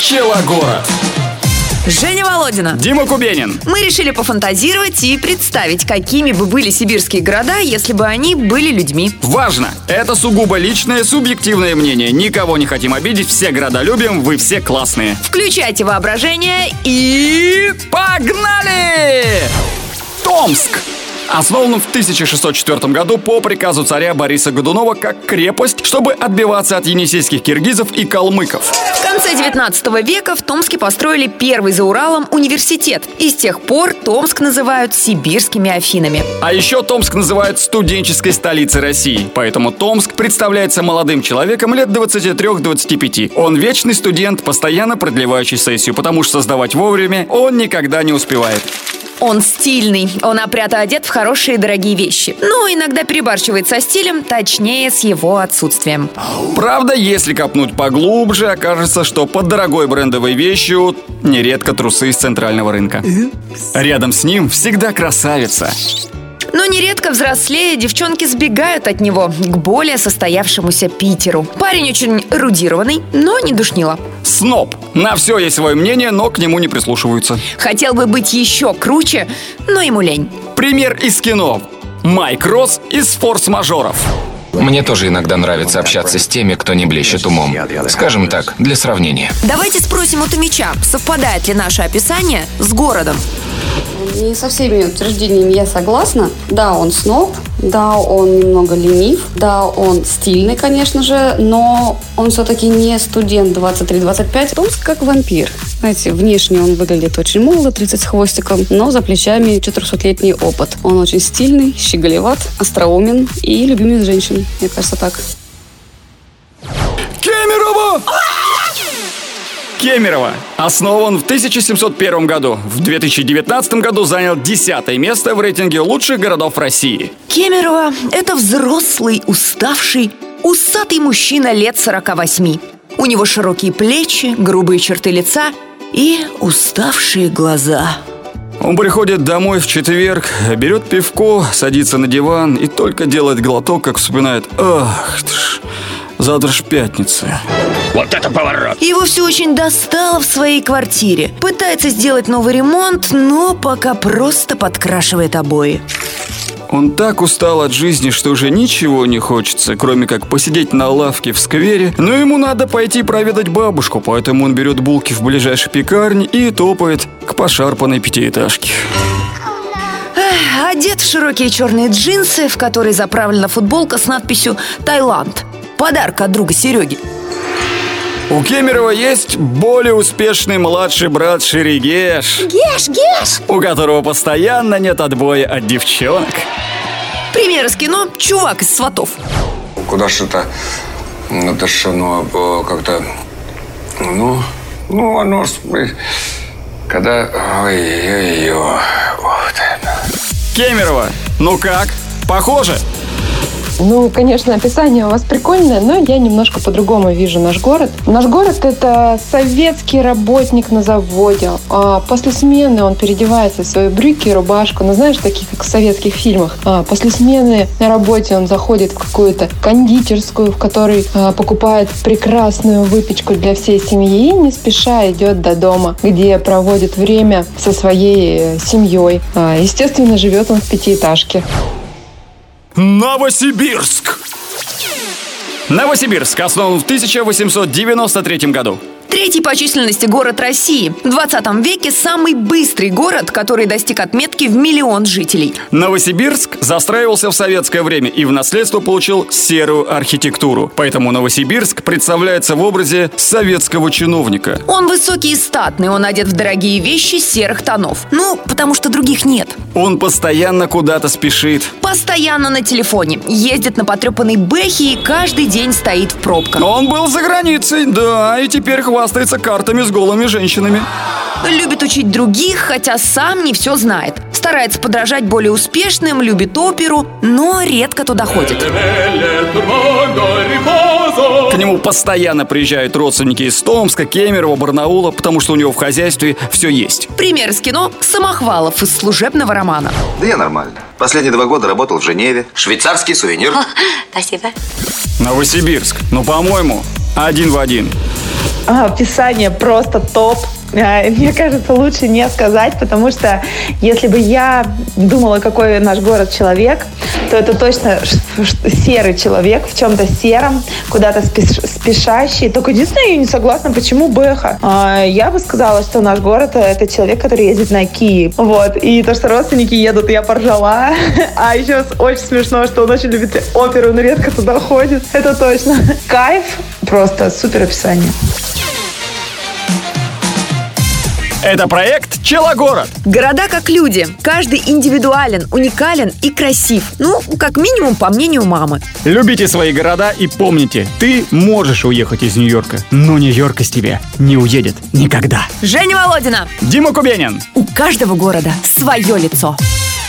Челогород. Женя Володина. Дима Кубенин. Мы решили пофантазировать и представить, какими бы были сибирские города, если бы они были людьми. Важно! Это сугубо личное, субъективное мнение. Никого не хотим обидеть, все города любим, вы все классные. Включайте воображение и... Погнали! Томск! Основан в 1604 году по приказу царя Бориса Годунова как крепость, чтобы отбиваться от енисейских киргизов и калмыков. В конце 19 века в Томске построили первый за Уралом университет. И с тех пор Томск называют сибирскими Афинами. А еще Томск называют студенческой столицей России. Поэтому Томск представляется молодым человеком лет 23-25. Он вечный студент, постоянно продлевающий сессию, потому что сдавать вовремя он никогда не успевает. Он стильный, он опрятно одет в хорошие дорогие вещи. Но иногда перебарщивает со стилем, точнее, с его отсутствием. Правда, если копнуть поглубже, окажется, что под дорогой брендовой вещью нередко трусы из центрального рынка. Рядом с ним всегда красавица. Но нередко взрослее девчонки сбегают от него к более состоявшемуся Питеру. Парень очень эрудированный, но не душнило. Сноб. На все есть свое мнение, но к нему не прислушиваются. Хотел бы быть еще круче, но ему лень. Пример из кино. Майк Росс из «Форс-мажоров». Мне тоже иногда нравится общаться с теми, кто не блещет умом. Скажем так, для сравнения. Давайте спросим у Томича, совпадает ли наше описание с городом. Не со всеми утверждениями я согласна. Да, он сноб, да, он немного ленив, да, он стильный, конечно же, но он все-таки не студент 23-25. Томск как вампир. Знаете, внешне он выглядит очень молодо, 30 с хвостиком, но за плечами 400-летний опыт. Он очень стильный, щеголеват, остроумен и любимец женщин. Мне кажется, так. Кемерово. Основан в 1701 году. В 2019 году занял 10-е место в рейтинге лучших городов России. Кемерово – это взрослый, уставший, усатый мужчина лет 48. У него широкие плечи, грубые черты лица и уставшие глаза. Он приходит домой в четверг, берет пивко, садится на диван и только делает глоток, как вспоминает: «Ах ты ж, завтра ж пятница». Вот это поворот! Его все очень достало в своей квартире. Пытается сделать новый ремонт, но пока просто подкрашивает обои. Он так устал от жизни, что уже ничего не хочется, кроме как посидеть на лавке в сквере. Но ему надо пойти проведать бабушку, поэтому он берет булки в ближайшей пекарне и топает к пошарпанной пятиэтажке. Одет в широкие черные джинсы, в которые заправлена футболка с надписью «Таиланд». Подарок от друга Сереги. У Кемерово есть более успешный младший брат Шерегеш. Геш! У которого постоянно нет отбоя от девчонок. Пример из кино «Чувак из сватов». Куда что-то, это что, как-то, оно, когда, ой-ой-ой, вот это. Кемерово, ну как, похоже? Ну, конечно, описание у вас прикольное, но я немножко по-другому вижу наш город. Наш город – это советский работник на заводе. После смены он переодевается в свои брюки и рубашку. Ну, знаешь, таких, как в советских фильмах. После смены на работе он заходит в какую-то кондитерскую, в которой покупает прекрасную выпечку для всей семьи и не спеша идет до дома, где проводит время со своей семьей. Естественно, живет он в пятиэтажке. Новосибирск! Новосибирск основан в 1893 году. Третий по численности город России. В 20 веке самый быстрый город, который достиг отметки в 1 миллион жителей. Новосибирск застраивался в советское время и в наследство получил серую архитектуру. Поэтому Новосибирск представляется в образе советского чиновника. Он высокий и статный, он одет в дорогие вещи серых тонов. Ну, потому что других нет. Он постоянно куда-то спешит. Постоянно на телефоне. Ездит на потрепанной бэхе и каждый день стоит в пробках. Он был за границей, да, и теперь хвастается картами с голыми женщинами. Любит учить других, хотя сам не все знает. Старается подражать более успешным, любит оперу, но редко туда ходит. К нему постоянно приезжают родственники из Томска, Кемерово, Барнаула, потому что у него в хозяйстве все есть. Пример из кино Самохвалов из служебного романа. Да я нормально. Последние 2 года работал в Женеве. Швейцарский сувенир. Спасибо. Новосибирск. Ну, по-моему, один в один. описание просто топ. Мне кажется, лучше не сказать, потому что если бы я думала, какой наш город человек, то это точно серый человек, в чем-то сером, куда-то спешащий. Только единственное, я не согласна, почему Бэха. Я бы сказала, что наш город — это человек, который ездит на Киев. Вот. И то, что родственники едут, я поржала. А еще очень смешно, что он очень любит оперу, но редко туда ходит. Это точно. Кайф. Просто супер описание. Это проект «Челогород». Города как люди. Каждый индивидуален, уникален и красив. Ну, как минимум, по мнению мамы. Любите свои города и помните, ты можешь уехать из Нью-Йорка, но Нью-Йорк из тебя не уедет никогда. Женя Володина. Дима Кубенин. У каждого города свое лицо.